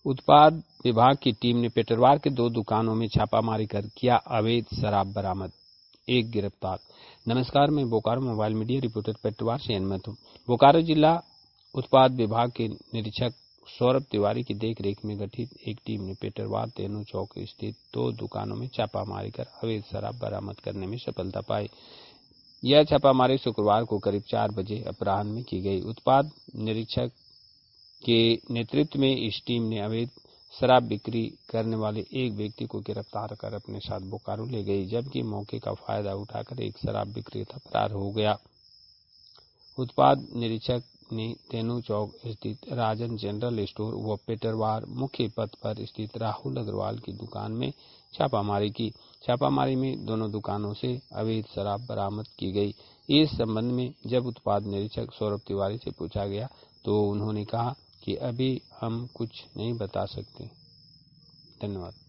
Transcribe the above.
उत्पाद विभाग की टीम ने पेटरवार के 2 दुकानों में छापामारी कर किया अवैध शराब बरामद, 1 गिरफ्तार। नमस्कार, मैं Bokaro mobile media reporter Petarwar से अनमत हूँ। बोकारो जिला उत्पाद विभाग के निरीक्षक सौरभ तिवारी की देखरेख में गठित एक टीम ने पेटरवार तेनू चौक स्थित 2 दुकानों में छापामारी कर अवैध शराब बरामद करने में सफलता पाई। यह छापामारी शुक्रवार को करीब 4 बजे अपराह्न में की गई। उत्पाद निरीक्षक के नेतृत्व में इस टीम ने अवैध शराब बिक्री करने वाले एक व्यक्ति को गिरफ्तार कर अपने साथ बोकारो ले गई, जबकि मौके का फायदा उठाकर एक शराब विक्रेता फरार हो गया। उत्पाद निरीक्षक ने तेनू चौक स्थित राजन जनरल स्टोर व पेटरवार मुख्य पथ पर स्थित राहुल अग्रवाल की दुकान में छापामारी की। छापामारी में दोनों दुकानों से अवैध शराब बरामद की गई। इस संबंध में जब उत्पाद निरीक्षक सौरभ तिवारी से पूछा गया तो उन्होंने कहा कि अभी हम कुछ नहीं बता सकते। धन्यवाद।